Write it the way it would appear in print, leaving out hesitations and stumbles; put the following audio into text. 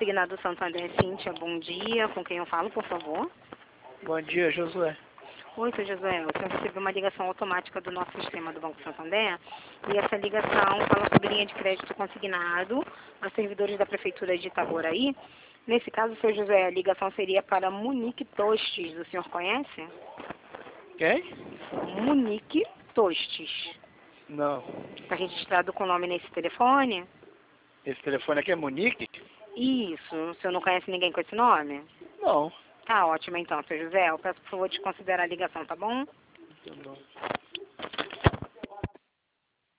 Consignado Santander, Cíntia, bom dia. Com quem eu falo, por favor? Bom dia, Josué. Oi, seu José. O senhor recebeu uma ligação automática do nosso sistema do Banco Santander e essa ligação fala sobre linha de crédito consignado para servidores da Prefeitura de Itaboraí. Nesse caso, seu José, a ligação seria para Munique Tostes. O senhor conhece? Quem? Munique Tostes. Não. Está registrado com o nome nesse telefone? Esse telefone aqui é Monique? Isso. O senhor não conhece ninguém com esse nome? Não. Tá ótimo então, seu José. Eu peço por favor de considerar a ligação, tá bom? Tá bom.